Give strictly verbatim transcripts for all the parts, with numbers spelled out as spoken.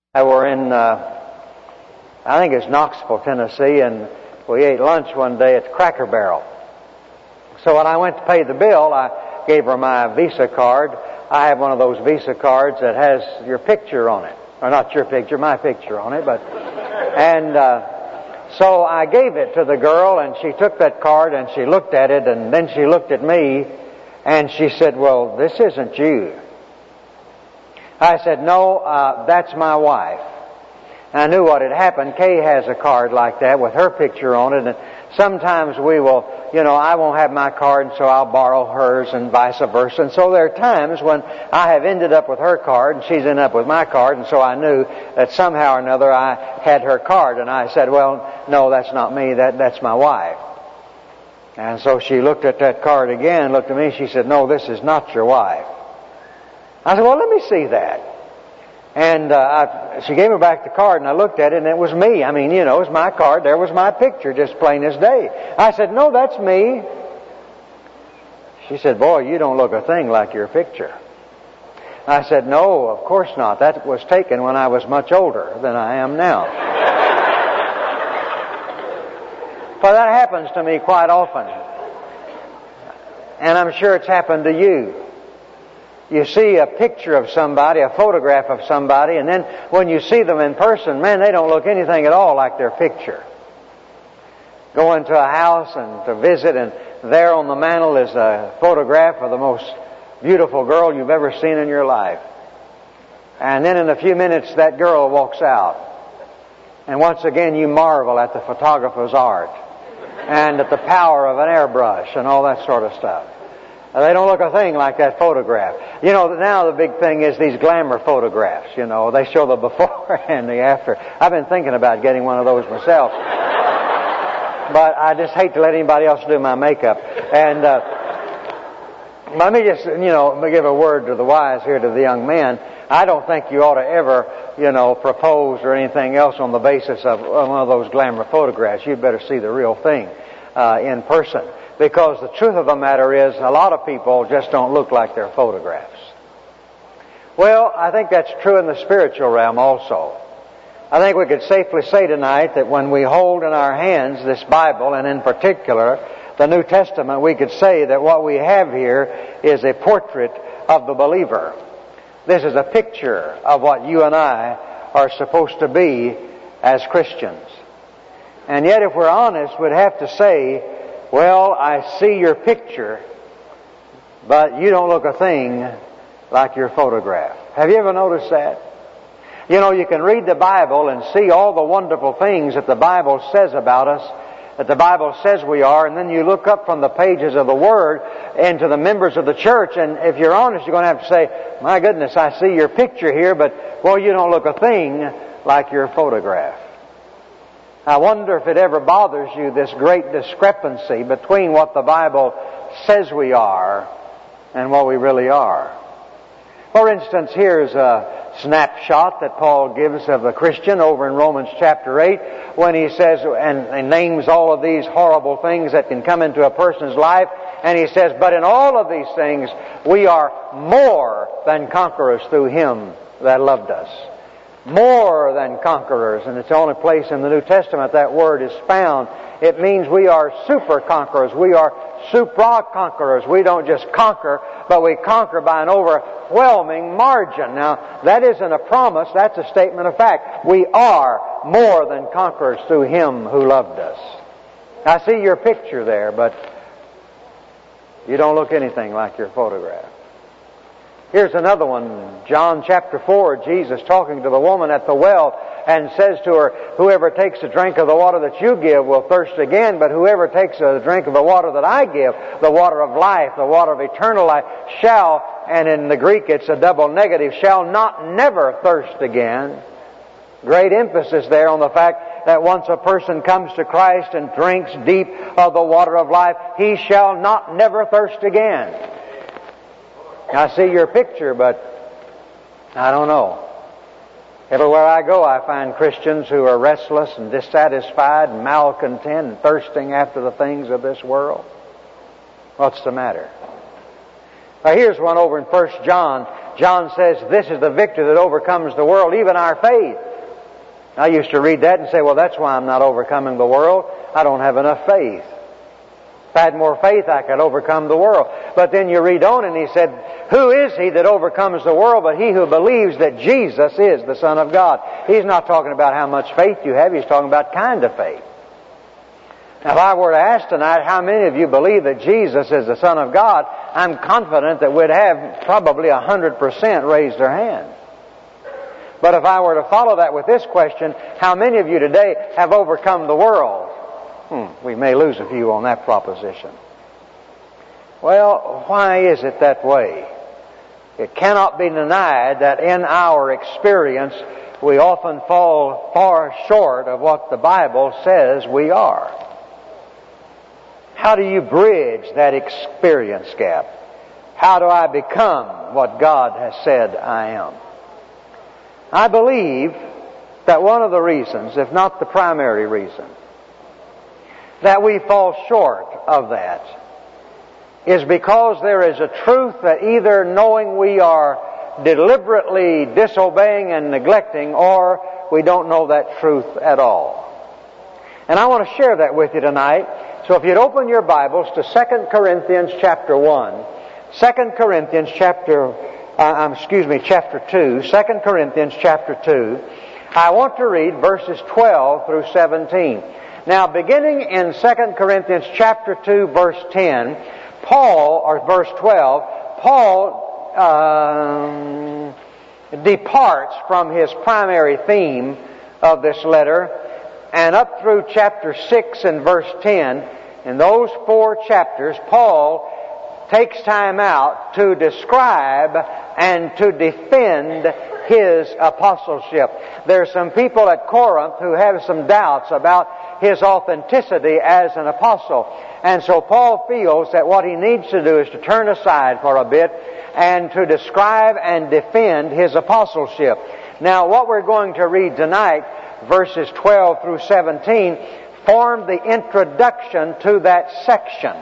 I were in, uh, I think it's Knoxville, Tennessee, and we ate lunch one day at Cracker Barrel. So when I went to pay the bill, I gave her my Visa card. I have one of those Visa cards that has your picture on it. Or not your picture, my picture on it, but... And uh, so I gave it to the girl, and she took that card, and she looked at it, and then she looked at me, and she said, "Well, this isn't you." I said, "No, uh, that's my wife." And I knew what had happened. Kay has a card like that with her picture on it, and sometimes we will, you know, I won't have my card, and so I'll borrow hers and vice versa. And so there are times when I have ended up with her card, and she's ended up with my card, and so I knew that somehow or another I had her card. And I said, "Well, no, that's not me, that that's my wife." And so she looked at that card again, looked at me, and she said, "No, this is not your wife." I said, "Well, let me see that." And uh, I, she gave me back the card, and I looked at it, and it was me. I mean, you know, it was my card. There was my picture, just plain as day. I said, "No, that's me." She said, "Boy, you don't look a thing like your picture." I said, "No, of course not. That was taken when I was much older than I am now." But that happens to me quite often. And I'm sure it's happened to you. You see a picture of somebody, a photograph of somebody, and then when you see them in person, man, they don't look anything at all like their picture. Go into a house and to visit, and there on the mantle is a photograph of the most beautiful girl you've ever seen in your life. And then in a few minutes, that girl walks out. And once again, you marvel at the photographer's art and at the power of an airbrush and all that sort of stuff. They don't look a thing like that photograph. You know, now the big thing is these glamour photographs, you know. They show the before and the after. I've been thinking about getting one of those myself. But I just hate to let anybody else do my makeup. And uh, let me just, you know, let me give a word to the wise here, to the young men. I don't think you ought to ever, you know, propose or anything else on the basis of one of those glamour photographs. You'd better see the real thing uh, in person. Because the truth of the matter is, a lot of people just don't look like their photographs. Well, I think that's true in the spiritual realm also. I think we could safely say tonight that when we hold in our hands this Bible, and in particular the New Testament, we could say that what we have here is a portrait of the believer. This is a picture of what you and I are supposed to be as Christians. And yet, if we're honest, we'd have to say, "Well, I see your picture, but you don't look a thing like your photograph." Have you ever noticed that? You know, you can read the Bible and see all the wonderful things that the Bible says about us, that the Bible says we are, and then you look up from the pages of the Word into the members of the church, and if you're honest, you're going to have to say, "My goodness, I see your picture here, but, well, you don't look a thing like your photograph." I wonder if it ever bothers you, this great discrepancy between what the Bible says we are and what we really are. For instance, here's a snapshot that Paul gives of the Christian over in Romans chapter eight, when he says, and he names all of these horrible things that can come into a person's life, and he says, "But in all of these things we are more than conquerors through Him that loved us." More than conquerors, and it's the only place in the New Testament that word is found. It means we are super conquerors. We are supra conquerors. We don't just conquer, but we conquer by an overwhelming margin. Now, that isn't a promise, that's a statement of fact. We are more than conquerors through Him who loved us. I see your picture there, but you don't look anything like your photograph. Here's another one, John chapter four, Jesus talking to the woman at the well and says to her, "Whoever takes a drink of the water that you give will thirst again, but whoever takes a drink of the water that I give, the water of life, the water of eternal life, shall," and in the Greek it's a double negative, "shall not never thirst again." Great emphasis there on the fact that once a person comes to Christ and drinks deep of the water of life, he shall not never thirst again. I see your picture, but I don't know. Everywhere I go, I find Christians who are restless and dissatisfied and malcontent and thirsting after the things of this world. What's the matter? Now, here's one over in First John John says, this is the victory that overcomes the world, even our faith. I used to read that and say, well, that's why I'm not overcoming the world. I don't have enough faith. If I had more faith, I could overcome the world. But then you read on and he said, who is he that overcomes the world but he who believes that Jesus is the Son of God? He's not talking about how much faith you have. He's talking about kind of faith. Now, if I were to ask tonight, how many of you believe that Jesus is the Son of God, I'm confident that we'd have probably a hundred percent raise their hand. But if I were to follow that with this question, how many of you today have overcome the world? Hmm, we may lose a few on that proposition. Well, why is it that way? It cannot be denied that in our experience, we often fall far short of what the Bible says we are. How do you bridge that experience gap? How do I become what God has said I am? I believe that one of the reasons, if not the primary reason, that we fall short of that is because there is a truth that either knowing we are deliberately disobeying and neglecting, or we don't know that truth at all. And I want to share that with you tonight. So if you'd open your Bibles to Second Corinthians chapter one, Second Corinthians chapter, uh, um, excuse me, chapter two, Second Corinthians chapter two, I want to read verses twelve through seventeen. Now, beginning in Second Corinthians chapter two, verse ten, Paul, or verse twelve, Paul um, departs from his primary theme of this letter, and up through chapter six and verse ten, in those four chapters, Paul takes time out to describe and to defend his apostleship. There are some people at Corinth who have some doubts about his authenticity as an apostle. And so Paul feels that what he needs to do is to turn aside for a bit and to describe and defend his apostleship. Now, what we're going to read tonight, verses twelve through seventeen, form the introduction to that section.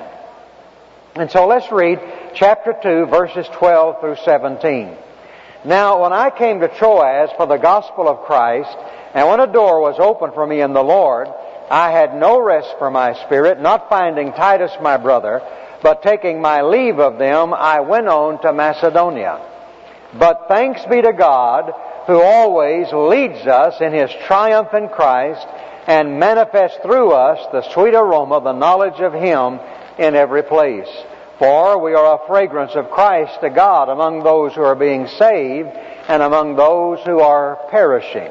And so let's read chapter two, verses twelve through seventeen. Now, when I came to Troas for the gospel of Christ, and when a door was opened for me in the Lord, I had no rest for my spirit, not finding Titus my brother, but taking my leave of them, I went on to Macedonia. But thanks be to God, who always leads us in His triumph in Christ, and manifests through us the sweet aroma, the knowledge of Him in every place. For we are a fragrance of Christ to God among those who are being saved and among those who are perishing.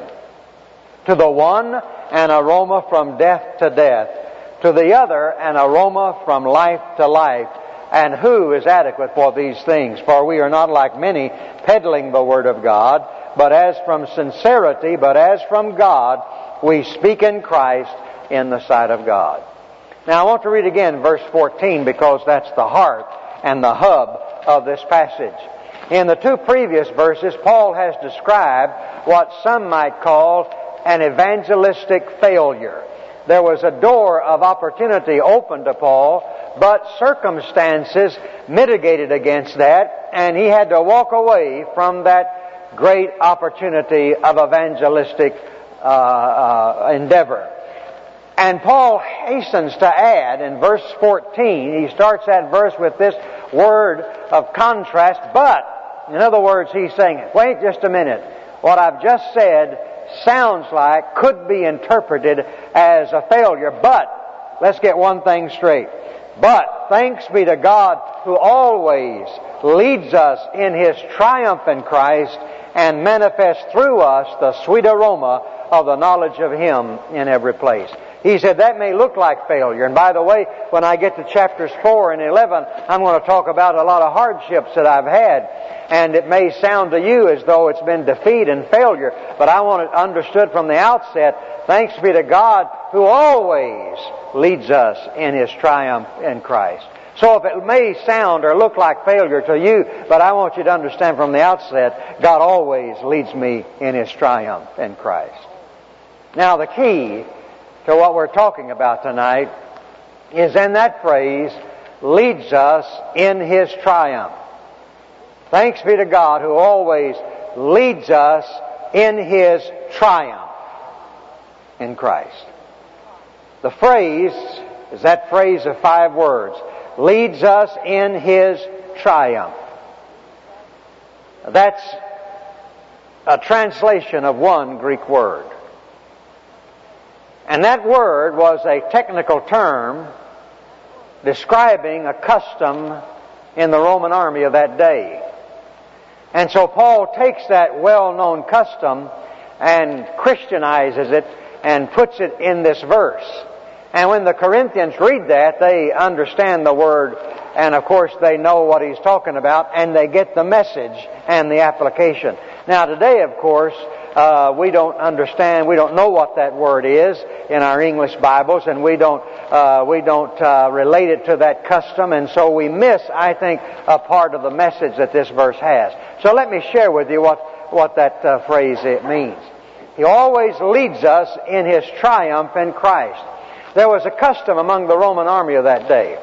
To the one, an aroma from death to death. To the other, an aroma from life to life. And who is adequate for these things? For we are not like many peddling the word of God, but as from sincerity, but as from God, we speak in Christ in the sight of God. Now I want to read again verse fourteen, because that's the heart and the hub of this passage. In the two previous verses, Paul has described what some might call an evangelistic failure. There was a door of opportunity open to Paul, but circumstances mitigated against that, and he had to walk away from that great opportunity of evangelistic uh, uh, endeavor. And Paul hastens to add in verse fourteen, he starts that verse with this word of contrast, but, in other words, he's saying, wait just a minute, what I've just said sounds like, could be interpreted as a failure, but, let's get one thing straight, but thanks be to God who always leads us in His triumph in Christ and manifests through us the sweet aroma of the knowledge of Him in every place. He said that may look like failure. And by the way, when I get to chapters four and eleven, I'm going to talk about a lot of hardships that I've had. And it may sound to you as though it's been defeat and failure. But I want it understood from the outset, thanks be to God who always leads us in His triumph in Christ. So if it may sound or look like failure to you, but I want you to understand from the outset, God always leads me in His triumph in Christ. Now the key to what we're talking about tonight is in that phrase, leads us in His triumph. Thanks be to God who always leads us in His triumph in Christ. The phrase is that phrase of five words. Leads us in His triumph. That's a translation of one Greek word. And that word was a technical term describing a custom in the Roman army of that day. And so Paul takes that well-known custom and Christianizes it and puts it in this verse. And when the Corinthians read that, they understand the word, and of course they know what he's talking about, and they get the message and the application. Now today, of course, uh, we don't understand, we don't know what that word is in our English Bibles, and we don't uh, we don't uh, relate it to that custom, and so we miss, I think, a part of the message that this verse has. So let me share with you what what that uh, phrase it means. He always leads us in His triumph in Christ. There was a custom among the Roman army of that day.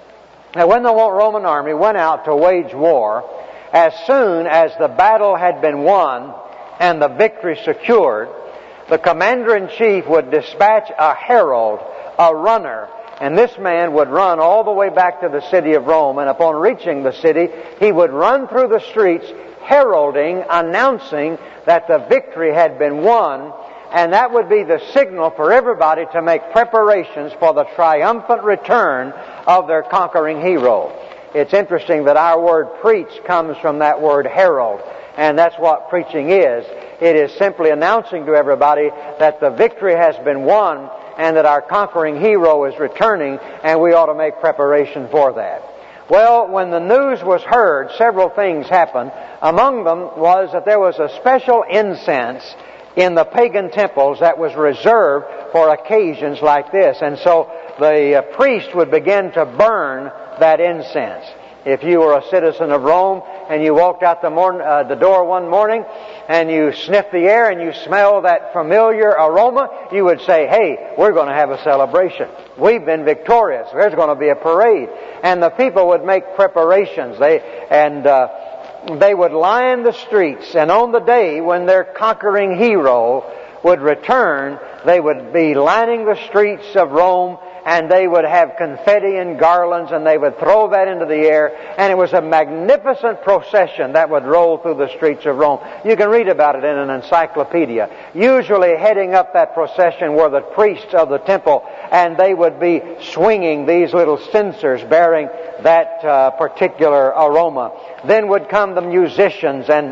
Now, when the Roman army went out to wage war, as soon as the battle had been won and the victory secured, the commander-in-chief would dispatch a herald, a runner, and this man would run all the way back to the city of Rome, and upon reaching the city, he would run through the streets heralding, announcing that the victory had been won, and that would be the signal for everybody to make preparations for the triumphant return of their conquering hero. It's interesting that our word preach comes from that word herald, and that's what preaching is. It is simply announcing to everybody that the victory has been won and that our conquering hero is returning, and we ought to make preparation for that. Well, when the news was heard, several things happened. Among them was that there was a special incense in the pagan temples that was reserved for occasions like this. And so the uh, priest would begin to burn that incense. If you were a citizen of Rome and you walked out the, morn- uh, the door one morning and you sniffed the air and you smelled that familiar aroma, you would say, hey, we're going to have a celebration. We've been victorious. There's going to be a parade. And the people would make preparations. They and uh, they would line the streets, and on the day when their conquering hero would return, they would be lining the streets of Rome, and they would have confetti and garlands, and they would throw that into the air, and it was a magnificent procession that would roll through the streets of Rome. You can read about it in an encyclopedia. Usually heading up that procession were the priests of the temple, and they would be swinging these little censers bearing that uh, particular aroma. Then would come the musicians, and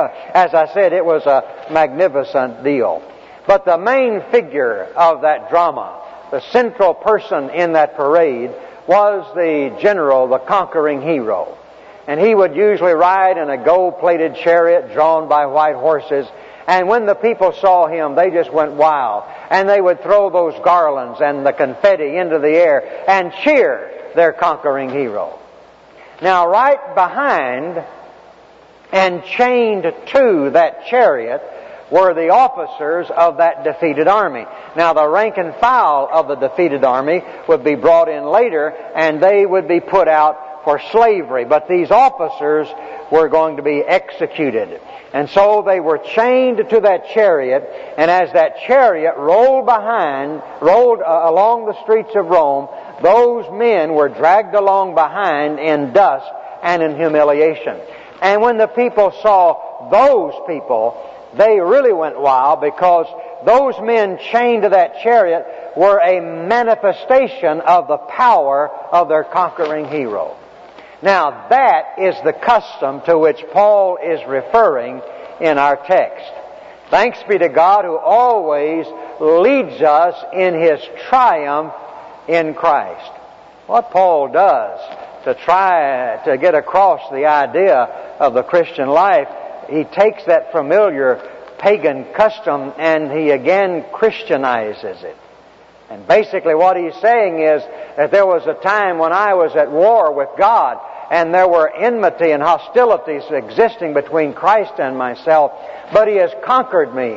as I said, it was a magnificent deal. But the main figure of that drama, the central person in that parade, was the general, the conquering hero. And he would usually ride in a gold-plated chariot drawn by white horses. And when the people saw him, they just went wild. And they would throw those garlands and the confetti into the air and cheer their conquering hero. Now, right behind and chained to that chariot were the officers of that defeated army. Now, the rank and file of the defeated army would be brought in later, and they would be put out for slavery. But these officers were going to be executed. And so they were chained to that chariot, and as that chariot rolled behind, rolled uh, along the streets of Rome, those men were dragged along behind in dust and in humiliation. And when the people saw those people, they really went wild, because those men chained to that chariot were a manifestation of the power of their conquering hero. Now, that is the custom to which Paul is referring in our text. Thanks be to God who always leads us in His triumph in Christ. What Paul does to try to get across the idea of the Christian life, he takes that familiar pagan custom and he again Christianizes it. And basically what he's saying is that there was a time when I was at war with God, and there were enmity and hostilities existing between Christ and myself, but He has conquered me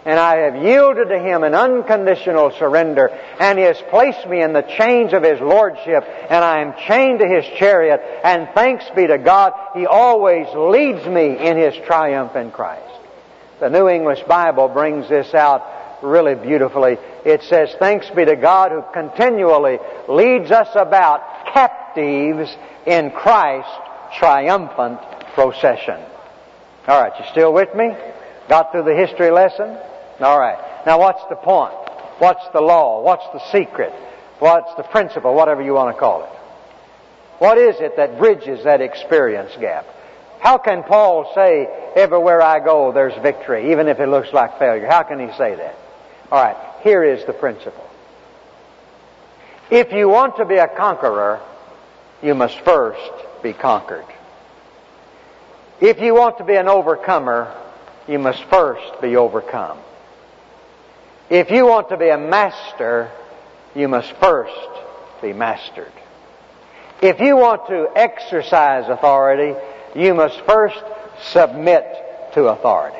and I have yielded to Him in unconditional surrender, and He has placed me in the chains of His Lordship, and I am chained to His chariot, and thanks be to God, He always leads me in His triumph in Christ. The New English Bible brings this out really beautifully. It says, thanks be to God who continually leads us about captives in Christ's triumphant procession. All right, you still with me? Got through the history lesson? All right. Now what's the point? What's the law? What's the secret? What's the principle? Whatever you want to call it. What is it that bridges that experience gap? How can Paul say, everywhere I go there's victory, even if it looks like failure? How can he say that? All right, here is the principle. If you want to be a conqueror, you must first be conquered. If you want to be an overcomer, you must first be overcome. If you want to be a master, you must first be mastered. If you want to exercise authority, you must first submit to authority.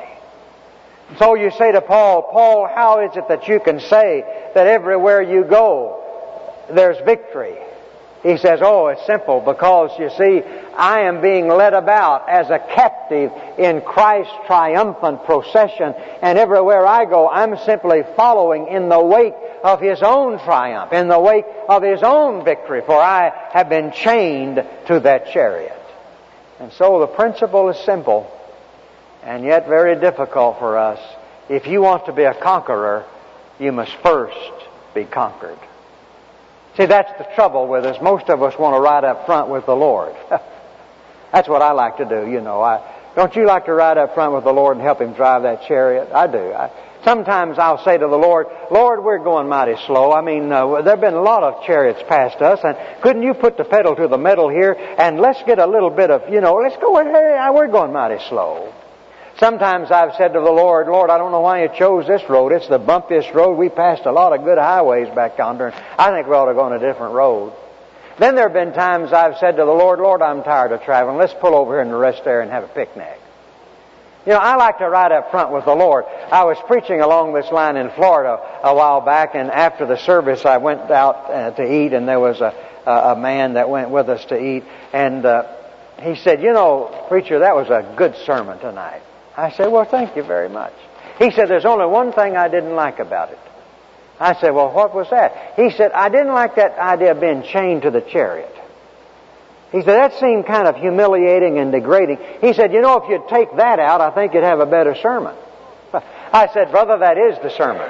So you say to Paul, Paul, how is it that you can say that everywhere you go there's victory? He says, oh, it's simple, because you see, I am being led about as a captive in Christ's triumphant procession, and everywhere I go, I'm simply following in the wake of His own triumph, in the wake of His own victory, for I have been chained to that chariot. And so the principle is simple, and yet very difficult for us. If you want to be a conqueror, you must first be conquered. See, that's the trouble with us. Most of us want to ride up front with the Lord. That's what I like to do, you know. I, don't you like to ride up front with the Lord and help Him drive that chariot? I do. I, sometimes I'll say to the Lord, Lord, we're going mighty slow. I mean, uh, there have been a lot of chariots past us, and couldn't you put the pedal to the metal here, and let's get a little bit of, you know, let's go, hey, we're going mighty slow. Sometimes I've said to the Lord, Lord, I don't know why You chose this road. It's the bumpiest road. We passed a lot of good highways back yonder. I think we ought to go on a different road. Then there have been times I've said to the Lord, Lord, I'm tired of traveling. Let's pull over here in the rest area and have a picnic. You know, I like to ride up front with the Lord. I was preaching along this line in Florida a while back, and after the service I went out uh, to eat, and there was a, a, a man that went with us to eat, and uh, he said, you know, preacher, that was a good sermon tonight. I said, well, thank you very much. He said, there's only one thing I didn't like about it. I said, well, what was that? He said, I didn't like that idea of being chained to the chariot. He said, that seemed kind of humiliating and degrading. He said, you know, if you'd take that out, I think you'd have a better sermon. I said, brother, that is the sermon.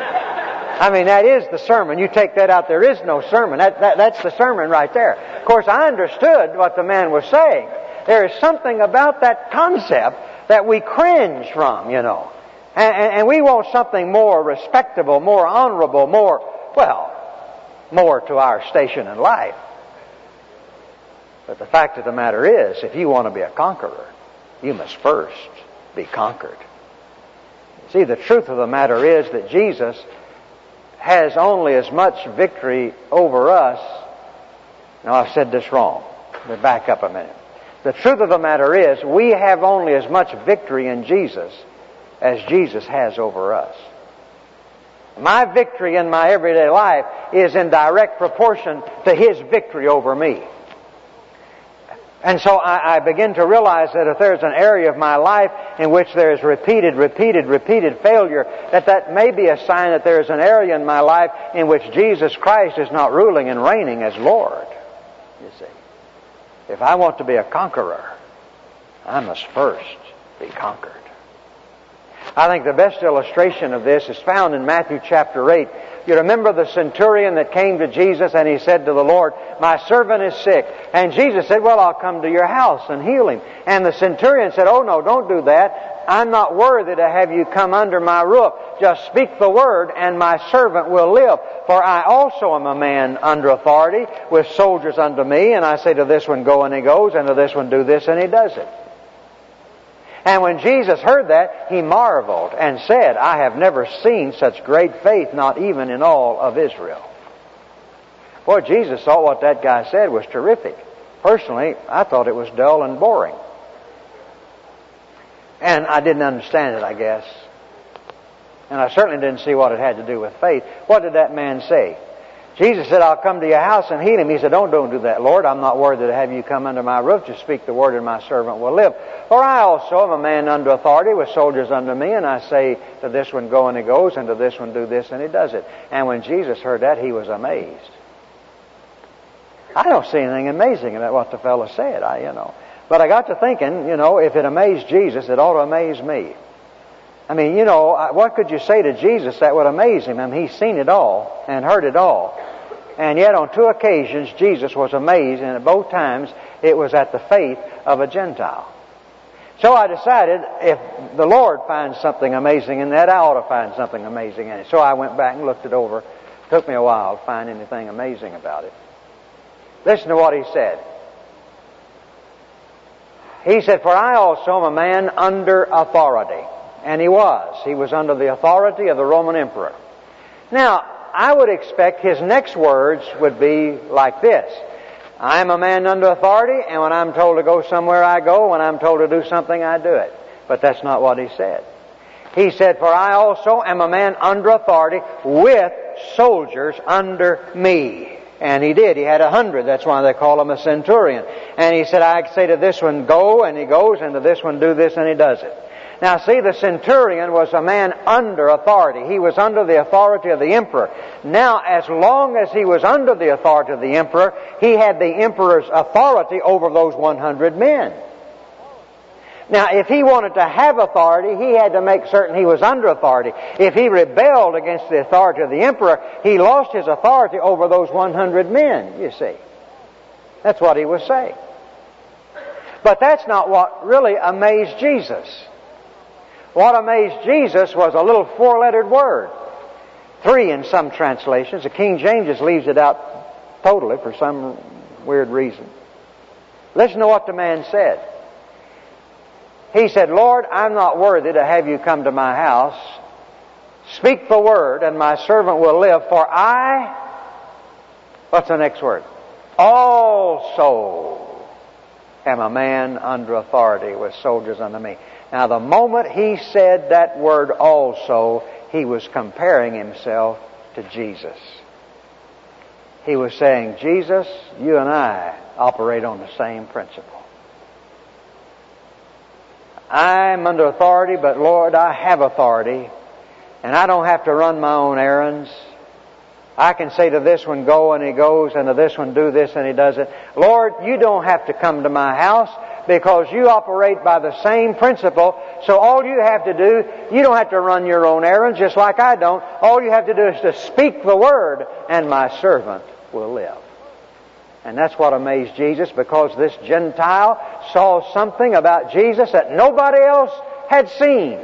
I mean, that is the sermon. You take that out, there is no sermon. That, that, that's the sermon right there. Of course, I understood what the man was saying. There is something about that concept that we cringe from, you know. And, and, and we want something more respectable, more honorable, more, well, more to our station in life. But the fact of the matter is, if you want to be a conqueror, you must first be conquered. See, the truth of the matter is that Jesus has only as much victory over us. Now, I've said this wrong. But back up a minute. The truth of the matter is, we have only as much victory in Jesus as Jesus has over us. My victory in my everyday life is in direct proportion to His victory over me. And so I, I begin to realize that if there's an area of my life in which there is repeated, repeated, repeated failure, that that may be a sign that there is an area in my life in which Jesus Christ is not ruling and reigning as Lord. You see. If I want to be a conqueror, I must first be conquered. I think the best illustration of this is found in Matthew chapter eight. You remember the centurion that came to Jesus and he said to the Lord, my servant is sick. And Jesus said, well, I'll come to your house and heal him. And the centurion said, oh no, don't do that. I'm not worthy to have you come under my roof. Just speak the word and my servant will live. For I also am a man under authority with soldiers under me. And I say to this one, go, and he goes. And to this one, do this, and he does it. And when Jesus heard that, He marveled and said, I have never seen such great faith, not even in all of Israel. Boy, Jesus thought what that guy said was terrific. Personally, I thought it was dull and boring. And I didn't understand it, I guess. And I certainly didn't see what it had to do with faith. What did that man say? Jesus said, I'll come to your house and heal him. He said, don't, don't do that, Lord. I'm not worthy to have you come under my roof. Just speak the word and my servant will live. For I also am a man under authority with soldiers under me, and I say to this one, go, and he goes, and to this one, do this, and he does it. And when Jesus heard that, he was amazed. I don't see anything amazing about what the fellow said, I, you know. But I got to thinking, you know, if it amazed Jesus, it ought to amaze me. I mean, you know, what could you say to Jesus that would amaze him? I mean, he's seen it all and heard it all. And yet on two occasions, Jesus was amazed, and at both times, it was at the faith of a Gentile. So I decided, if the Lord finds something amazing in that, I ought to find something amazing in it. So I went back and looked it over. It took me a while to find anything amazing about it. Listen to what he said. He said, for I also am a man under authority. And he was. He was under the authority of the Roman emperor. Now, I would expect his next words would be like this. I am a man under authority, and when I'm told to go somewhere, I go. When I'm told to do something, I do it. But that's not what he said. He said, for I also am a man under authority with soldiers under me. And he did. He had a hundred. That's why they call him a centurion. And he said, I say to this one, go, and he goes, and to this one, do this, and he does it. Now see, the centurion was a man under authority. He was under the authority of the emperor. Now, as long as he was under the authority of the emperor, he had the emperor's authority over those one hundred men. Now, if he wanted to have authority, he had to make certain he was under authority. If he rebelled against the authority of the emperor, he lost his authority over those one hundred men, you see. That's what he was saying. But that's not what really amazed Jesus. What amazed Jesus was a little four-lettered word. Three in some translations. The King James just leaves it out totally for some weird reason. Listen to what the man said. He said, Lord, I'm not worthy to have you come to my house. Speak the word, and my servant will live. For I, what's the next word? Also am a man under authority with soldiers under me. Now, the moment he said that word also, he was comparing himself to Jesus. He was saying, Jesus, you and I operate on the same principle. I'm under authority, but Lord, I have authority, and I don't have to run my own errands. I can say to this one, go, and he goes, and to this one, do this, and he does it. Lord, you don't have to come to my house because you operate by the same principle. So all you have to do, you don't have to run your own errands just like I don't. All you have to do is to speak the word, and my servant will live. And that's what amazed Jesus, because this Gentile saw something about Jesus that nobody else had seen.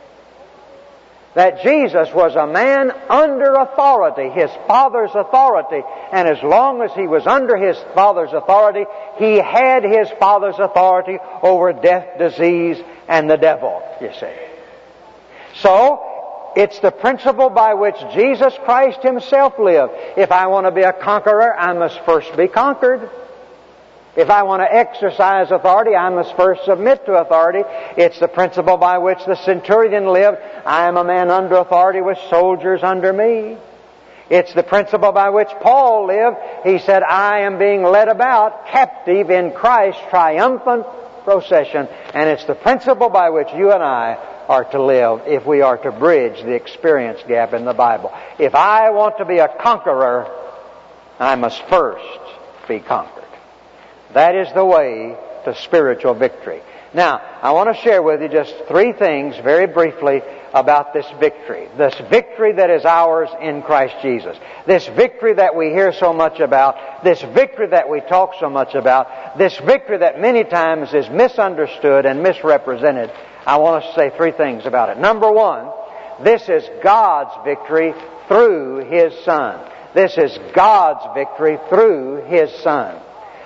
That Jesus was a man under authority, his Father's authority. And as long as he was under his Father's authority, he had his Father's authority over death, disease, and the devil, you see. So, it's the principle by which Jesus Christ himself lived. If I want to be a conqueror, I must first be conquered. If I want to exercise authority, I must first submit to authority. It's the principle by which the centurion lived. I am a man under authority with soldiers under me. It's the principle by which Paul lived. He said, I am being led about captive in Christ's triumphant procession. And it's the principle by which you and I are to live if we are to bridge the experience gap in the Bible. If I want to be a conqueror, I must first be conquered. That is the way to spiritual victory. Now, I want to share with you just three things very briefly about this victory. This victory that is ours in Christ Jesus. This victory that we hear so much about. This victory that we talk so much about. This victory that many times is misunderstood and misrepresented. I want to say three things about it. Number one, this is God's victory through His Son. This is God's victory through His Son.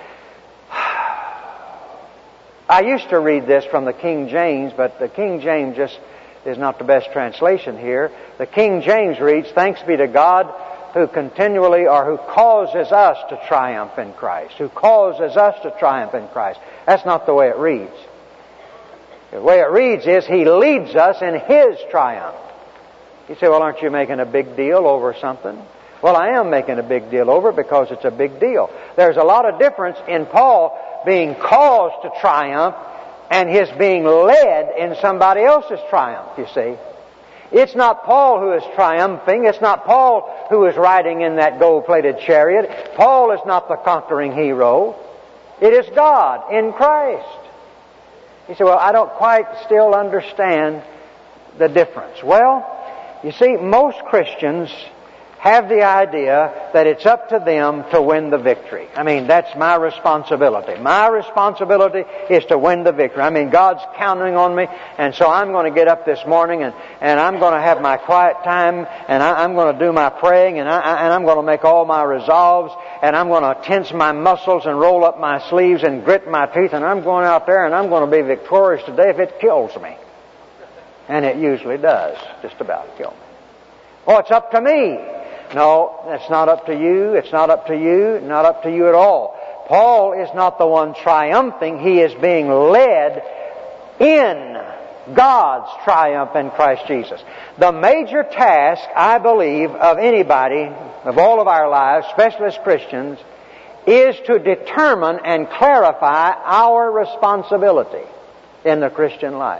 I used to read this from the King James, but the King James just is not the best translation here. The King James reads, thanks be to God who continually or who causes us to triumph in Christ. Who causes us to triumph in Christ. That's not the way it reads. The way it reads is He leads us in His triumph. You say, well, aren't you making a big deal over something? Well, I am making a big deal over it because it's a big deal. There's a lot of difference in Paul being caused to triumph and his being led in somebody else's triumph, you see. It's not Paul who is triumphing. It's not Paul who is riding in that gold-plated chariot. Paul is not the conquering hero. It is God in Christ. You say, well, I don't quite still understand the difference. Well, you see, most Christians have the idea that it's up to them to win the victory. I mean, that's my responsibility. My responsibility is to win the victory. I mean, God's counting on me, and so I'm going to get up this morning and, and I'm going to have my quiet time, and I, I'm going to do my praying, and, I, and I'm going to make all my resolves, and I'm going to tense my muscles and roll up my sleeves and grit my teeth, and I'm going out there and I'm going to be victorious today if it kills me. And it usually does, just about kill me. Oh, it's up to me. No, it's not up to you. It's not up to you. Not up to you at all. Paul is not the one triumphing. He is being led in God's triumph in Christ Jesus. The major task, I believe, of anybody, of all of our lives, especially as Christians, is to determine and clarify our responsibility in the Christian life.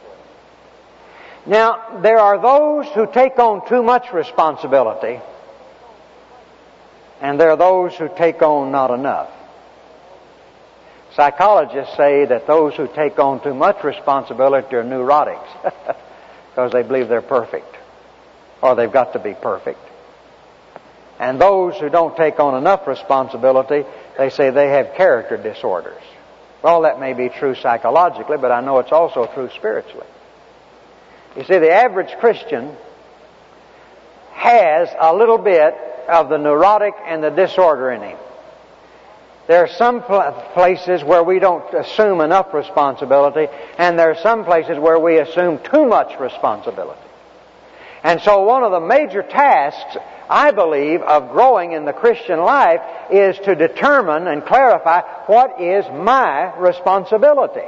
Now, there are those who take on too much responsibility, and there are those who take on not enough. Psychologists say that those who take on too much responsibility are neurotics because they believe they're perfect, or they've got to be perfect. And those who don't take on enough responsibility, they say they have character disorders. Well, that may be true psychologically, but I know it's also true spiritually. You see, the average Christian has a little bit of the neurotic and the disorder in him. There are some pl- places where we don't assume enough responsibility, and there are some places where we assume too much responsibility. And so one of the major tasks, I believe, of growing in the Christian life is to determine and clarify what is my responsibility.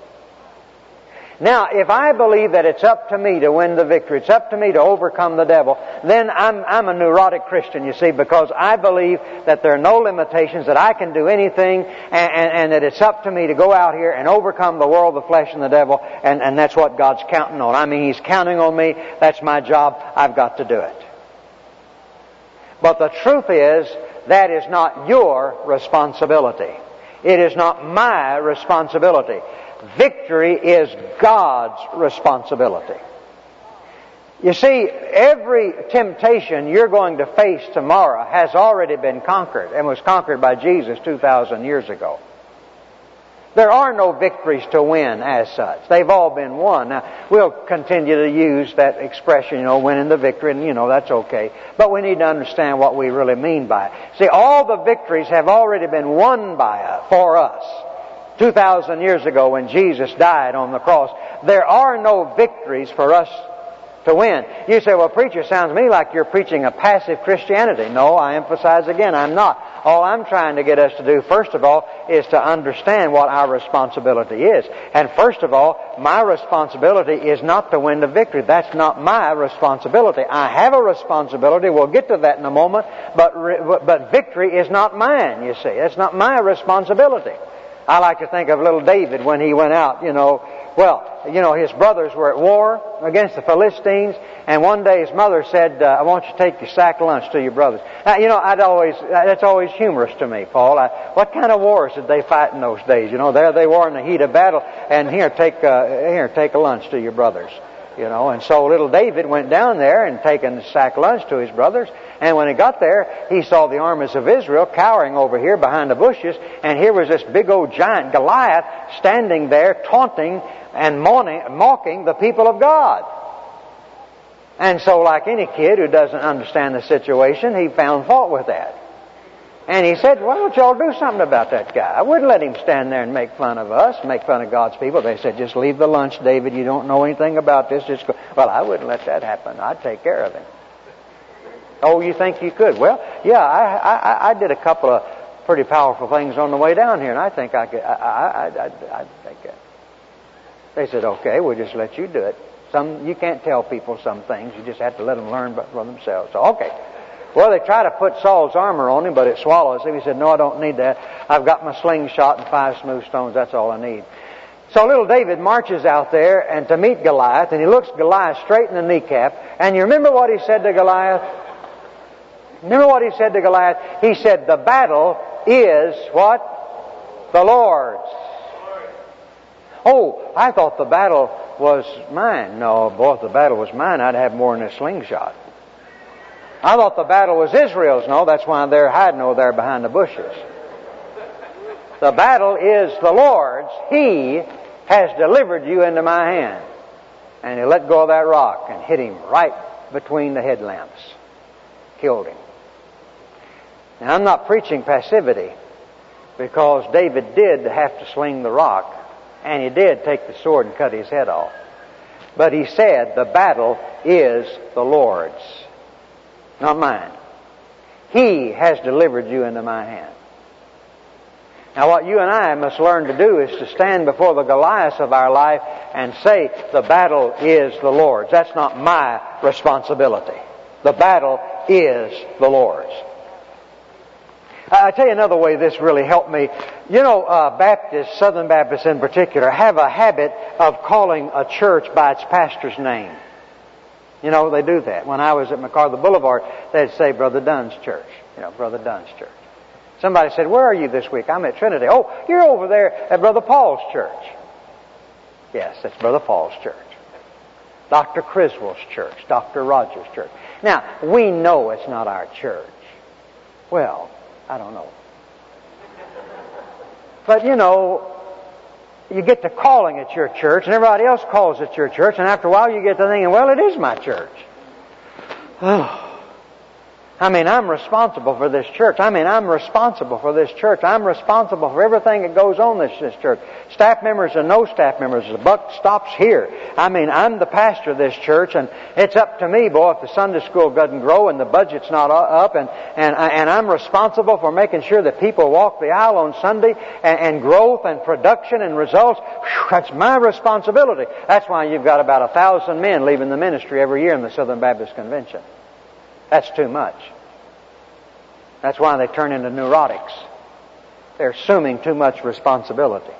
Now, if I believe that it's up to me to win the victory, it's up to me to overcome the devil, then I'm, I'm a neurotic Christian, you see, because I believe that there are no limitations, that I can do anything, and, and, and that it's up to me to go out here and overcome the world, the flesh, and the devil, and, and that's what God's counting on. I mean, He's counting on me. That's my job. I've got to do it. But the truth is, that is not your responsibility. It is not my responsibility. Victory is God's responsibility. You see, every temptation you're going to face tomorrow has already been conquered and was conquered by Jesus two thousand years ago. There are no victories to win as such. They've all been won. Now, we'll continue to use that expression, you know, winning the victory, and, you know, that's okay. But we need to understand what we really mean by it. See, all the victories have already been won by us, for us. two thousand years ago when Jesus died on the cross. There are no victories for us to win. You say, well, preacher, sounds to me like you're preaching a passive Christianity. No, I emphasize again, I'm not. All I'm trying to get us to do, first of all, is to understand what our responsibility is. And first of all, my responsibility is not to win the victory. That's not my responsibility. I have a responsibility. We'll get to that in a moment. But, but victory is not mine, you see. It's not my responsibility. I like to think of little David when he went out, you know. Well, you know, his brothers were at war against the Philistines, and one day his mother said, uh, I want you to take your sack lunch to your brothers. Now, you know, I'd always, that's always humorous to me, Paul. I, what kind of wars did they fight in those days? You know, there they were in the heat of battle, and here, take, uh, here, take a lunch to your brothers. You know, and so little David went down there and taken the sack lunch to his brothers. And when he got there, he saw the armies of Israel cowering over here behind the bushes. And here was this big old giant Goliath standing there taunting and mocking the people of God. And so like any kid who doesn't understand the situation, he found fault with that. And he said, why don't y'all do something about that guy? I wouldn't let him stand there and make fun of us, make fun of God's people. They said, just leave the lunch, David. You don't know anything about this. Just go. Well, I wouldn't let that happen. I'd take care of him. Oh, you think you could? Well, yeah, I, I, I did a couple of pretty powerful things on the way down here, and I think I could. I, I, I, I, I think that. They said, okay, we'll just let you do it. Some you can't tell people some things. You just have to let them learn for themselves. So, okay. Well, they try to put Saul's armor on him, but it swallows him. He said, no, I don't need that. I've got my slingshot and five smooth stones. That's all I need. So little David marches out there and to meet Goliath, and he looks Goliath straight in the kneecap. And you remember what he said to Goliath? Remember what he said to Goliath? He said, the battle is what? The Lord's. Oh, I thought the battle was mine. No, boy, if the battle was mine, I'd have more than a slingshot. I thought the battle was Israel's. No, that's why they're hiding over there behind the bushes. The battle is the Lord's. He has delivered you into my hand. And he let go of that rock and hit him right between the headlamps. Killed him. Now, I'm not preaching passivity, because David did have to sling the rock, and he did take the sword and cut his head off. But he said, the battle is the Lord's, not mine. He has delivered you into my hand. Now, what you and I must learn to do is to stand before the Goliaths of our life and say, the battle is the Lord's. That's not my responsibility. The battle is the Lord's. I tell you another way this really helped me. You know, uh, Baptists, Southern Baptists in particular, have a habit of calling a church by its pastor's name. You know, they do that. When I was at MacArthur Boulevard, they'd say Brother Dunn's church. You know, Brother Dunn's church. Somebody said, where are you this week? I'm at Trinity. Oh, you're over there at Brother Paul's church. Yes, that's Brother Paul's church. Doctor Criswell's church. Doctor Rogers' church. Now, we know it's not our church. Well, I don't know. But, you know, you get to calling it your church, and everybody else calls it your church, and after a while you get to thinking, well, it is my church. Oh. I mean, I'm responsible for this church. I mean, I'm responsible for this church. I'm responsible for everything that goes on in this, this church. Staff members and no staff members. The buck stops here. I mean, I'm the pastor of this church, and it's up to me, boy, if the Sunday school doesn't grow and the budget's not up, and, and, and I'm responsible for making sure that people walk the aisle on Sunday, and, and growth and production and results. Whew, that's my responsibility. That's why you've got about a thousand men leaving the ministry every year in the Southern Baptist Convention. That's too much. That's why they turn into neurotics. They're assuming too much responsibility.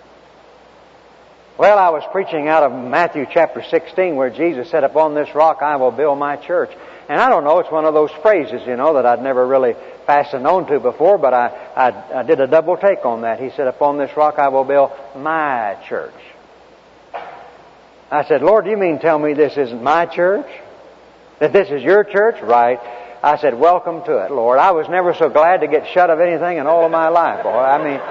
Well, I was preaching out of Matthew chapter sixteen where Jesus said, upon this rock I will build my church. And I don't know, it's one of those phrases, you know, that I'd never really fastened on to before, but I, I, I did a double take on that. He said, upon this rock I will build my church. I said, Lord, do you mean tell me this isn't my church? That this is your church? Right. I said, welcome to it, Lord. I was never so glad to get shut of anything in all of my life, boy. I mean,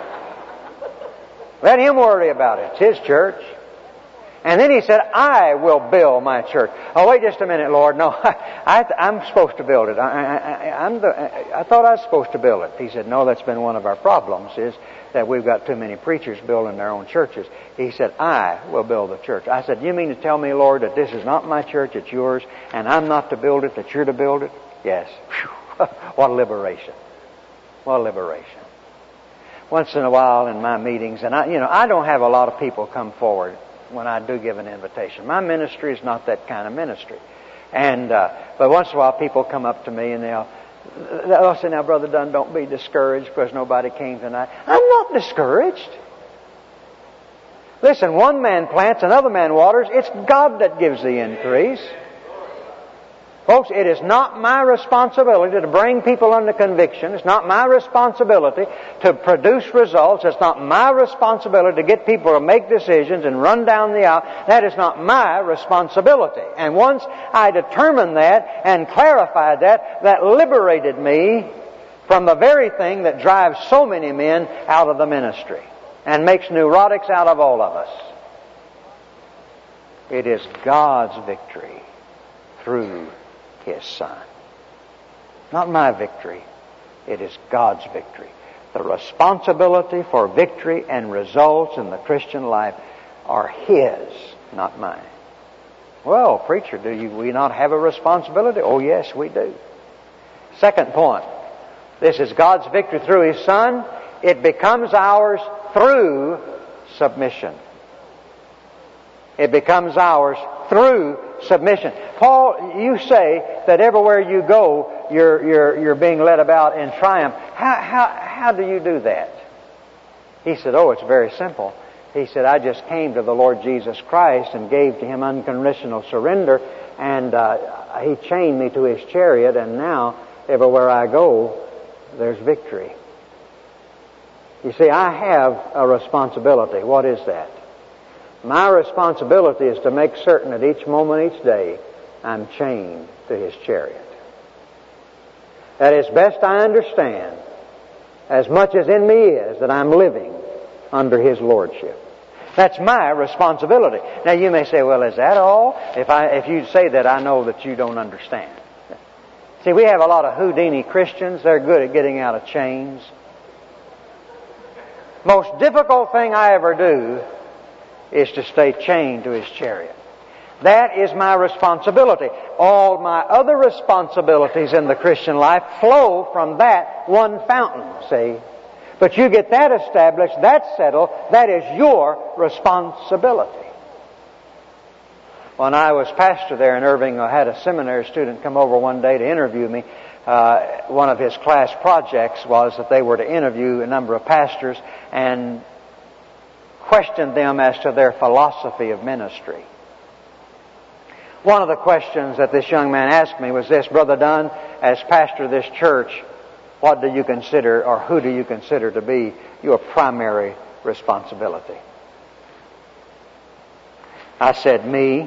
let Him worry about it. It's His church. And then He said, I will build my church. Oh, wait just a minute, Lord. No, I, I, I'm supposed to build it. I, I, I'm the, I thought I was supposed to build it. He said, no, that's been one of our problems, is that we've got too many preachers building their own churches. He said, I will build the church. I said, you mean to tell me, Lord, that this is not my church, it's yours, and I'm not to build it, that you're to build it? Yes. Whew. What a liberation. What a liberation. Once in a while in my meetings, and I, you know, I don't have a lot of people come forward when I do give an invitation. My ministry is not that kind of ministry. And, uh, but once in a while people come up to me and they'll, they'll say, now, Brother Dunn, don't be discouraged because nobody came tonight. I'm not discouraged. Listen, one man plants, another man waters. It's God that gives the increase. Folks, it is not my responsibility to bring people under conviction. It's not my responsibility to produce results. It's not my responsibility to get people to make decisions and run down the aisle. That is not my responsibility. And once I determined that and clarified that, that liberated me from the very thing that drives so many men out of the ministry and makes neurotics out of all of us. It is God's victory through His Son. Not my victory. It is God's victory. The responsibility for victory and results in the Christian life are His, not mine. Well, preacher, do you, we not have a responsibility? Oh, yes, we do. Second point. This is God's victory through His Son. It becomes ours through submission. It becomes ours through submission. Paul, you say that everywhere you go, you're, you're, you're being led about in triumph. How, how, how do you do that? He said, oh, it's very simple. He said, I just came to the Lord Jesus Christ and gave to Him unconditional surrender, and uh, He chained me to His chariot, and now everywhere I go, there's victory. You see, I have a responsibility. What is that? My responsibility is to make certain that each moment, each day, I'm chained to His chariot. That as best I understand, as much as in me is, that I'm living under His lordship. That's my responsibility. Now you may say, well, is that all? If I, if you say that, I know that you don't understand. See, we have a lot of Houdini Christians. They're good at getting out of chains. Most difficult thing I ever do is to stay chained to His chariot. That is my responsibility. All my other responsibilities in the Christian life flow from that one fountain, see? But you get that established, that's settled, that is your responsibility. When I was pastor there in Irving, I had a seminary student come over one day to interview me. Uh, one of his class projects was that they were to interview a number of pastors and question them as to their philosophy of ministry. One of the questions that this young man asked me was this: Brother Dunn, as pastor of this church, what do you consider, or who do you consider to be your primary responsibility? I said, me.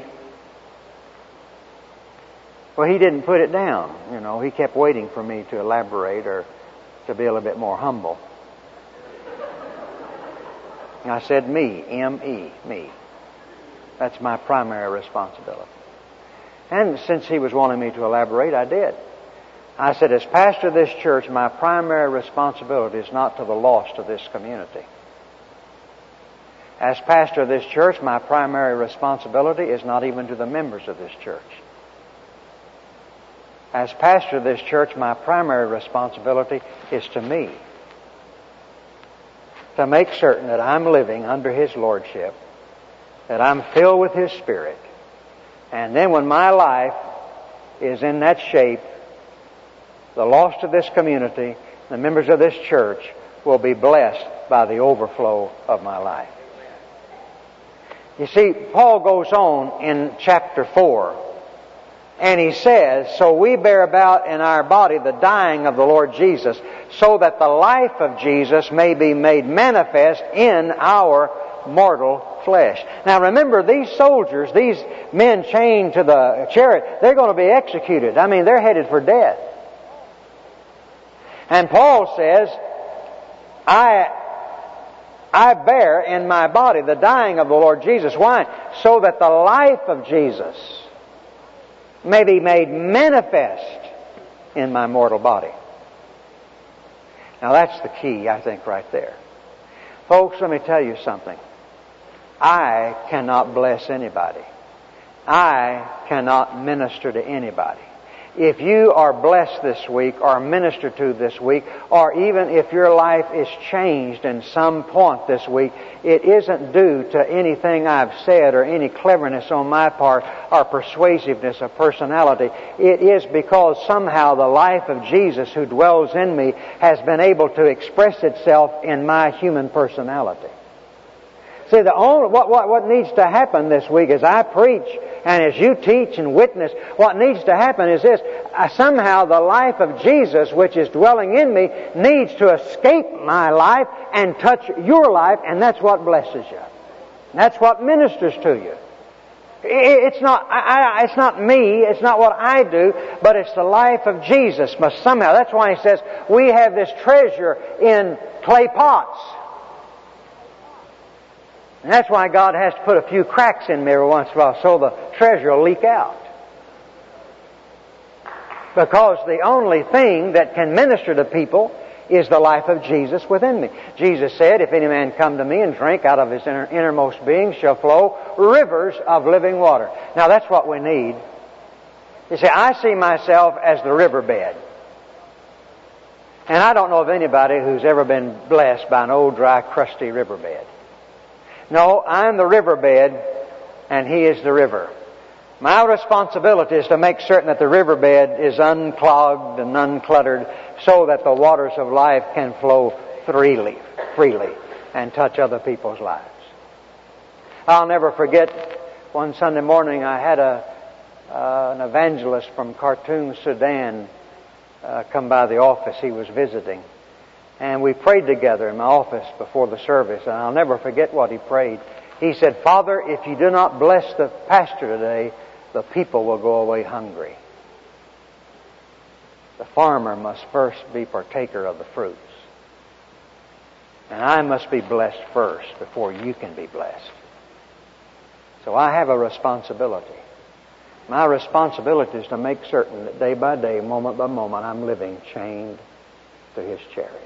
Well, he didn't put it down. You know, he kept waiting for me to elaborate or to be a little bit more humble. And I said, me, M E, me. That's my primary responsibility. And since he was wanting me to elaborate, I did. I said, as pastor of this church, my primary responsibility is not to the lost of this community. As pastor of this church, my primary responsibility is not even to the members of this church. As pastor of this church, my primary responsibility is to me. To make certain that I'm living under His lordship, that I'm filled with His Spirit, and then when my life is in that shape, the lost of this community, the members of this church, will be blessed by the overflow of my life. You see, Paul goes on in chapter four, and he says, so we bear about in our body the dying of the Lord Jesus, so that the life of Jesus may be made manifest in our mortal flesh. Now remember, these soldiers, these men chained to the chariot, they're going to be executed. I mean, they're headed for death. And Paul says, I, I bear in my body the dying of the Lord Jesus. Why? So that the life of Jesus may be made manifest in my mortal body. Now that's the key, I think, right there. Folks, let me tell you something. I cannot bless anybody. I cannot minister to anybody. If you are blessed this week or ministered to this week, or even if your life is changed in some point this week, it isn't due to anything I've said or any cleverness on my part or persuasiveness of personality. It is because somehow the life of Jesus who dwells in me has been able to express itself in my human personality. See, the only, what, what, what needs to happen this week as I preach and as you teach and witness, what needs to happen is this. Uh, somehow the life of Jesus, which is dwelling in me, needs to escape my life and touch your life, and that's what blesses you. That's what ministers to you. It's not, I, I, it's not me, it's not what I do, but it's the life of Jesus must somehow. That's why he says, we have this treasure in clay pots. And that's why God has to put a few cracks in me every once in a while so the treasure will leak out. Because the only thing that can minister to people is the life of Jesus within me. Jesus said, if any man come to me and drink out of his inner, innermost being shall flow rivers of living water. Now that's what we need. You see, I see myself as the riverbed. And I don't know of anybody who's ever been blessed by an old, dry, crusty riverbed. No, I'm the riverbed and He is the river. My responsibility is to make certain that the riverbed is unclogged and uncluttered so that the waters of life can flow freely, freely and touch other people's lives. I'll never forget one Sunday morning I had a uh, an evangelist from Khartoum, Sudan uh, come by the office. He was visiting. And we prayed together in my office before the service, and I'll never forget what he prayed. He said, "Father, if you do not bless the pastor today, the people will go away hungry. The farmer must first be partaker of the fruits. And I must be blessed first before you can be blessed." So I have a responsibility. My responsibility is to make certain that day by day, moment by moment, I'm living chained to His chariot.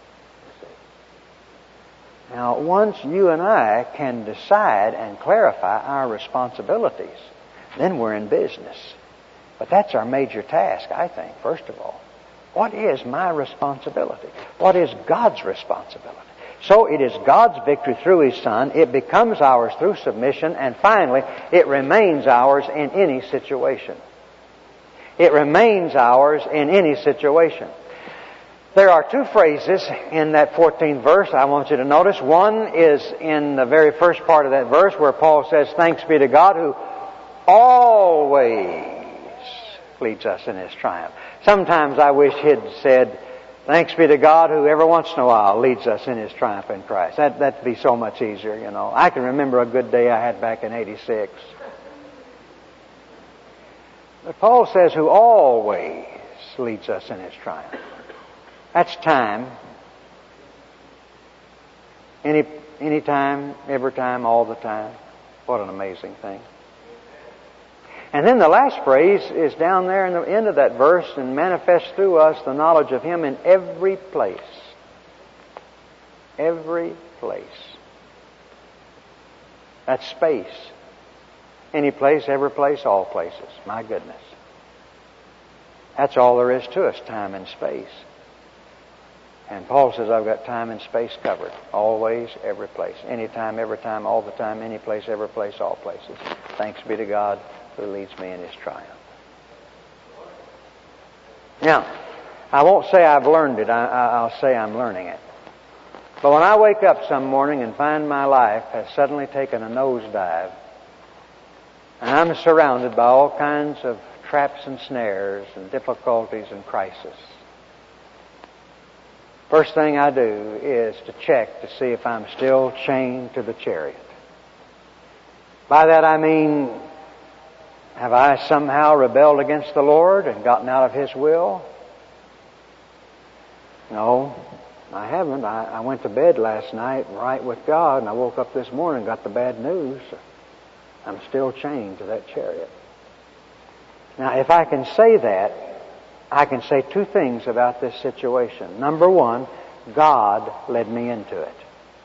Now, once you and I can decide and clarify our responsibilities, then we're in business. But that's our major task, I think, first of all. What is my responsibility? What is God's responsibility? So it is God's victory through His Son. It becomes ours through submission. And finally, it remains ours in any situation. It remains ours in any situation. There are two phrases in that fourteenth verse I want you to notice. One is in the very first part of that verse where Paul says, "Thanks be to God who always leads us in His triumph." Sometimes I wish He'd said, "Thanks be to God who every once in a while leads us in His triumph in Christ." That, that'd be so much easier, you know. I can remember a good day I had back in eighty-six. But Paul says, "who always leads us in His triumph." That's time. Any, any time, every time, all the time. What an amazing thing. And then the last phrase is down there in the end of that verse, and manifests through us the knowledge of Him in every place. Every place. That's space. Any place, every place, all places. My goodness. That's all there is to us, time and space. And Paul says, I've got time and space covered. Always, every place. Anytime, every time, all the time, any place, every place, all places. Thanks be to God who leads me in His triumph. Now, I won't say I've learned it. I, I'll say I'm learning it. But when I wake up some morning and find my life has suddenly taken a nosedive, and I'm surrounded by all kinds of traps and snares and difficulties and crisis, first thing I do is to check to see if I'm still chained to the chariot. By that I mean, have I somehow rebelled against the Lord and gotten out of His will? No, I haven't. I, I went to bed last night right with God, and I woke up this morning and got the bad news. I'm still chained to that chariot. Now, if I can say that, I can say two things about this situation. Number one, God led me into it.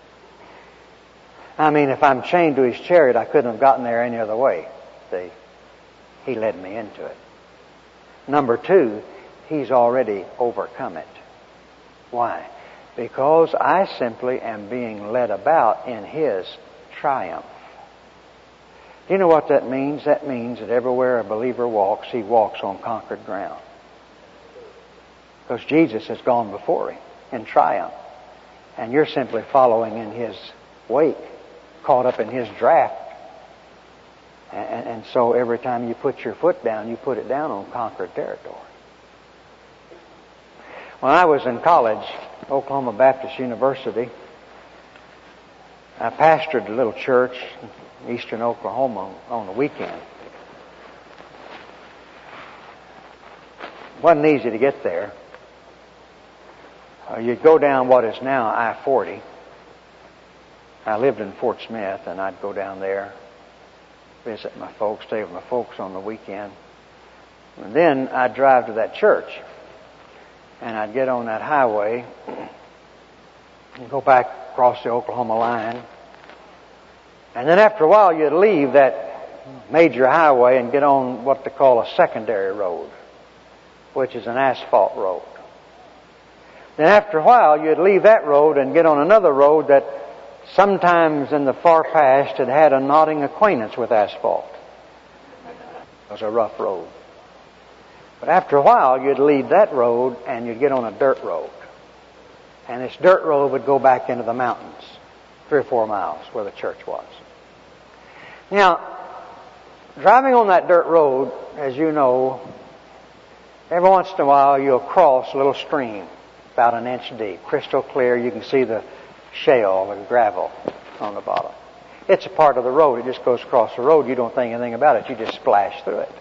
I mean, if I'm chained to His chariot, I couldn't have gotten there any other way. See? He led me into it. Number two, He's already overcome it. Why? Because I simply am being led about in His triumph. Do you know what that means? That means that everywhere a believer walks, he walks on conquered ground. Because Jesus has gone before him in triumph. And you're simply following in His wake, caught up in His draft. And, and so every time you put your foot down, you put it down on conquered territory. When I was in college, Oklahoma Baptist University, I pastored a little church in eastern Oklahoma on the weekend. It wasn't easy to get there. Uh, you'd go down what is now I forty. I lived in Fort Smith, and I'd go down there, visit my folks, stay with my folks on the weekend. And then I'd drive to that church. And I'd get on that highway and go back across the Oklahoma line. And then after a while, you'd leave that major highway and get on what they call a secondary road, which is an asphalt road. Then after a while, you'd leave that road and get on another road that sometimes in the far past had had a nodding acquaintance with asphalt. It was a rough road. But after a while, you'd leave that road and you'd get on a dirt road. And this dirt road would go back into the mountains, three or four miles where the church was. Now, driving on that dirt road, as you know, every once in a while you'll cross a little stream, about an inch deep, crystal clear. You can see the shale, the gravel on the bottom. It's a part of the road. It just goes across the road. You don't think anything about it. You just splash through it.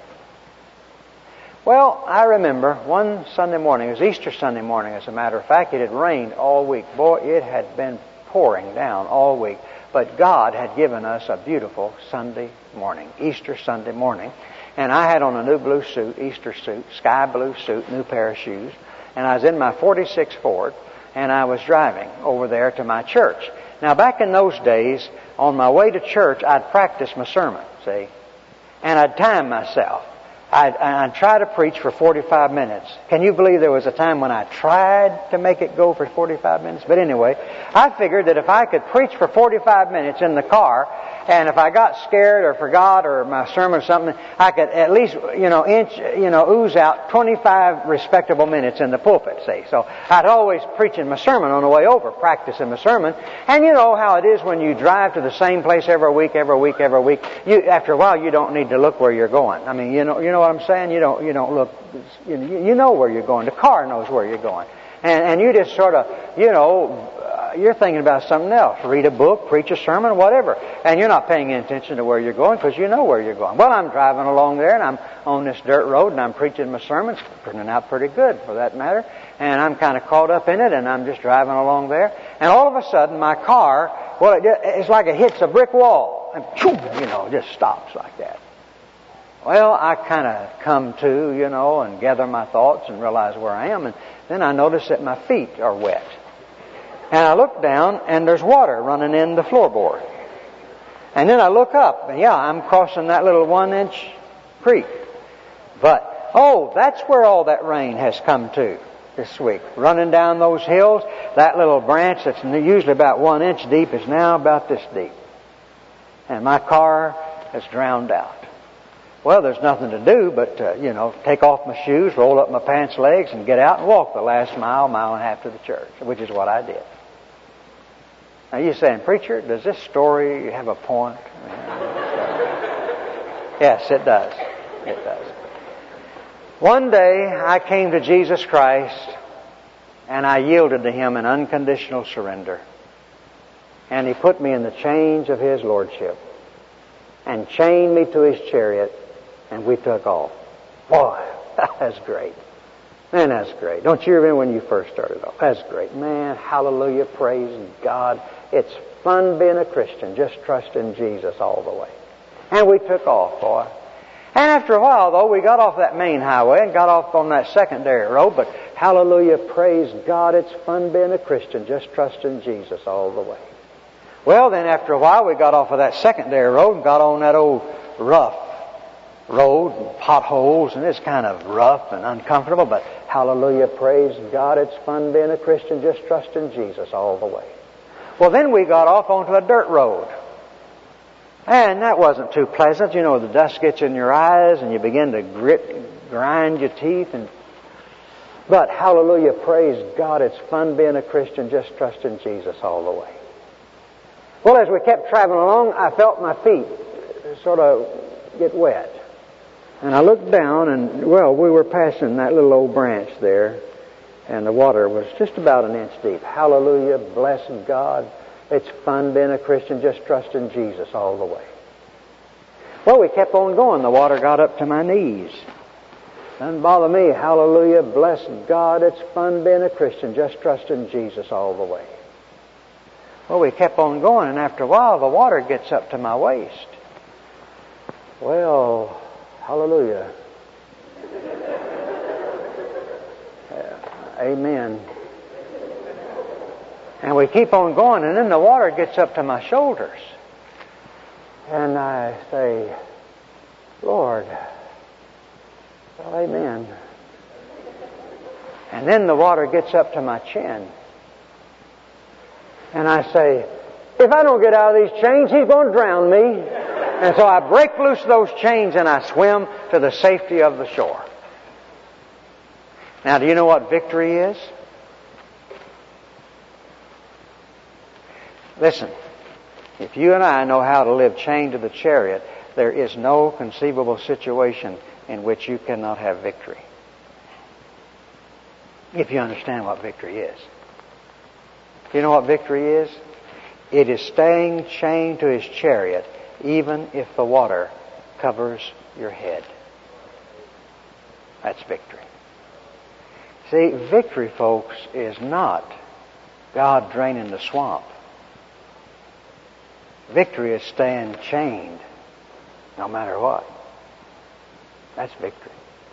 Well, I remember one Sunday morning, it was Easter Sunday morning, as a matter of fact. It had rained all week. Boy, it had been pouring down all week. But God had given us a beautiful Sunday morning, Easter Sunday morning. And I had on a new blue suit, Easter suit, sky blue suit, new pair of shoes. And I was in my forty-six Ford, and I was driving over there to my church. Now, back in those days, on my way to church, I'd practice my sermon, see? And I'd time myself. I'd, I'd try to preach for forty-five minutes. Can you believe there was a time when I tried to make it go for forty-five minutes? But anyway, I figured that if I could preach for forty-five minutes in the car, and if I got scared or forgot or my sermon or something, I could at least, you know, inch, you know, ooze out twenty-five respectable minutes in the pulpit, see. So I'd always preaching my sermon on the way over, practicing my sermon. And you know how it is when you drive to the same place every week, every week, every week. You, after a while, you don't need to look where you're going. I mean, you know, you know what I'm saying? You don't, you don't look, you, you know where you're going. The car knows where you're going. And, and you just sort of, you know, you're thinking about something else. Read a book, preach a sermon, whatever. And you're not paying attention to where you're going because you know where you're going. Well, I'm driving along there and I'm on this dirt road and I'm preaching my sermons, turning out pretty good for that matter. And I'm kind of caught up in it and I'm just driving along there. And all of a sudden my car, well, it, it's like it hits a brick wall. And, you know, just stops like that. Well, I kind of come to, you know, and gather my thoughts and realize where I am. And then I notice that my feet are wet. And I look down, and there's water running in the floorboard. And then I look up, and yeah, I'm crossing that little one-inch creek. But, oh, that's where all that rain has come to this week. Running down those hills, that little branch that's usually about one inch deep is now about this deep. And my car is drowned out. Well, there's nothing to do but, uh, you know, take off my shoes, roll up my pants legs, and get out and walk the last mile, mile and a half to the church, which is what I did. Now, you're saying, preacher, does this story have a point? Yes, it does. It does. One day, I came to Jesus Christ, and I yielded to Him in unconditional surrender. And He put me in the chains of His Lordship and chained me to His chariot, and we took off. Boy, that's great. Man, that's great. Don't you remember when you first started off? That's great. Man, hallelujah, praise God. It's fun being a Christian. Just trust in Jesus all the way. And we took off, boy. And after a while, though, we got off that main highway and got off on that secondary road. But hallelujah, praise God, it's fun being a Christian. Just trust in Jesus all the way. Well, then after a while, we got off of that secondary road and got on that old rough road, and potholes, and it's kind of rough and uncomfortable, but hallelujah, praise God, it's fun being a Christian. Just trust in Jesus all the way. Well, then we got off onto a dirt road. And that wasn't too pleasant. You know, the dust gets in your eyes and you begin to grit, grind your teeth. And But hallelujah, praise God, it's fun being a Christian. Just trust in Jesus all the way. Well, as we kept traveling along, I felt my feet sort of get wet. And I looked down and, well, we were passing that little old branch there. And the water was just about an inch deep. Hallelujah, bless God. It's fun being a Christian. Just trust in Jesus all the way. Well, we kept on going. The water got up to my knees. Doesn't bother me. Hallelujah, bless God. It's fun being a Christian. Just trust in Jesus all the way. Well, we kept on going, and after a while, the water gets up to my waist. Well, hallelujah. Amen. And we keep on going, and then the water gets up to my shoulders. And I say, Lord, well, amen. And then the water gets up to my chin. And I say, If I don't get out of these chains, He's going to drown me. And so I break loose those chains and I swim to the safety of the shore. Now, do you know what victory is? Listen, if you and I know how to live chained to the chariot, there is no conceivable situation in which you cannot have victory. If you understand what victory is. Do you know what victory is? It is staying chained to His chariot even if the water covers your head. That's victory. See, victory, folks, is not God draining the swamp. Victory is staying chained no matter what. That's victory.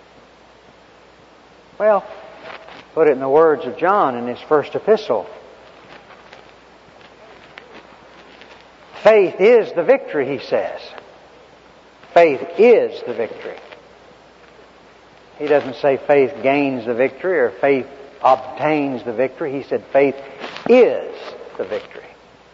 Well, put it in the words of John in his first epistle. Faith is the victory, he says. Faith is the victory. He doesn't say faith gains the victory or faith obtains the victory. He said faith is the victory.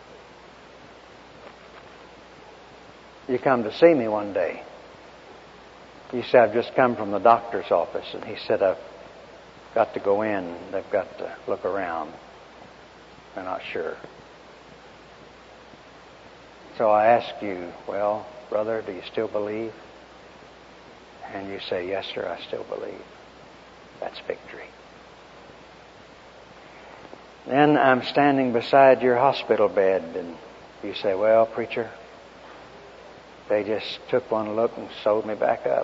You come to see me one day. You say, I've just come from the doctor's office. And he said, I've got to go in. They've got to look around. They're not sure. So I ask you, well, brother, do you still believe? And you say, yes, sir, I still believe. That's victory. Then I'm standing beside your hospital bed, and you say, well, preacher, they just took one look and sewed me back up.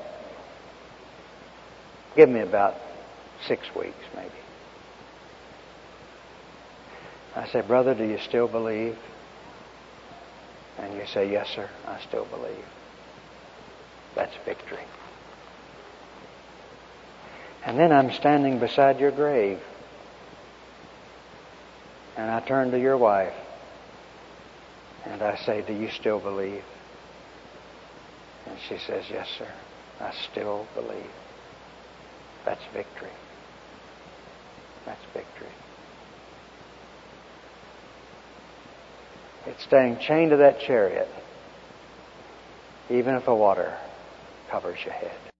Give me about six weeks, maybe. I say, brother, do you still believe? And you say, yes, sir, I still believe. That's victory. And then I'm standing beside your grave. And I turn to your wife. And I say, do you still believe? And she says, yes, sir, I still believe. That's victory. That's victory. It's staying chained to that chariot, even if the water covers your head.